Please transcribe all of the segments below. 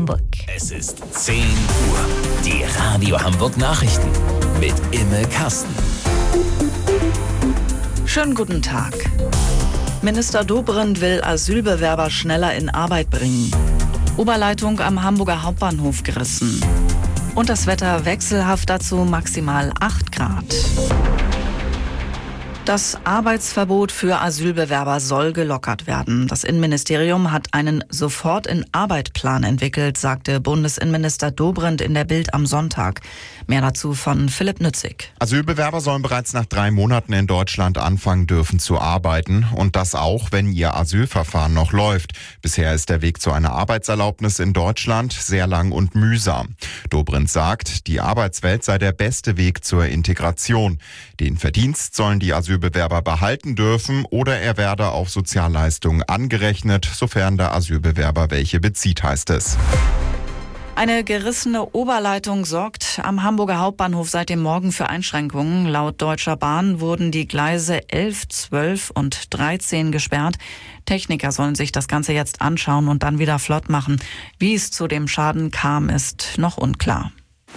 Hamburg. Es ist 10 Uhr. Die Radio Hamburg Nachrichten mit Imme Kasten. Schönen guten Tag. Minister Dobrindt will Asylbewerber schneller in Arbeit bringen. Oberleitung am Hamburger Hauptbahnhof gerissen. Und das Wetter wechselhaft, dazu maximal 8 Grad. Das Arbeitsverbot für Asylbewerber soll gelockert werden. Das Innenministerium hat einen Sofort-in-Arbeit-Plan entwickelt, sagte Bundesinnenminister Dobrindt in der Bild am Sonntag. Mehr dazu von Philipp Nützig. Asylbewerber sollen bereits nach 3 Monaten in Deutschland anfangen dürfen zu arbeiten. Und das auch, wenn ihr Asylverfahren noch läuft. Bisher ist der Weg zu einer Arbeitserlaubnis in Deutschland sehr lang und mühsam. Dobrindt sagt, die Arbeitswelt sei der beste Weg zur Integration. Den Verdienst sollen die Asylbewerber behalten dürfen oder er werde auf Sozialleistungen angerechnet, sofern der Asylbewerber welche bezieht, heißt es. Eine gerissene Oberleitung sorgt am Hamburger Hauptbahnhof seit dem Morgen für Einschränkungen. Laut Deutscher Bahn wurden die Gleise 11, 12 und 13 gesperrt. Techniker sollen sich das Ganze jetzt anschauen und dann wieder flott machen. Wie es zu dem Schaden kam, ist noch unklar.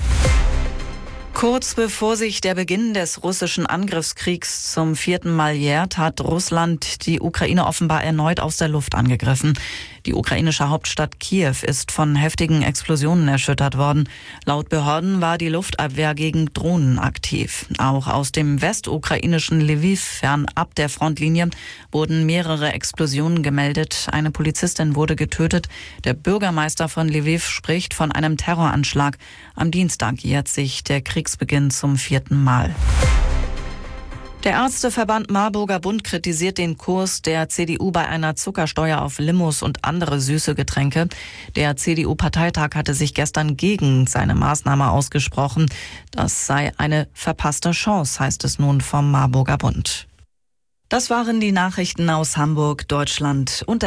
Kurz bevor sich der Beginn des russischen Angriffskriegs zum 4. Mal jährt, hat Russland die Ukraine offenbar erneut aus der Luft angegriffen. Die ukrainische Hauptstadt Kiew ist von heftigen Explosionen erschüttert worden. Laut Behörden war die Luftabwehr gegen Drohnen aktiv. Auch aus dem westukrainischen Lviv, fernab der Frontlinie, wurden mehrere Explosionen gemeldet. Eine Polizistin wurde getötet. Der Bürgermeister von Lviv spricht von einem Terroranschlag. Am Dienstag jährt sich der Kriegsbeginn zum 4. Mal. Der Ärzteverband Marburger Bund kritisiert den Kurs der CDU bei einer Zuckersteuer auf Limos und andere süße Getränke. Der CDU-Parteitag hatte sich gestern gegen seine Maßnahme ausgesprochen. Das sei eine verpasste Chance, heißt es nun vom Marburger Bund. Das waren die Nachrichten aus Hamburg, Deutschland und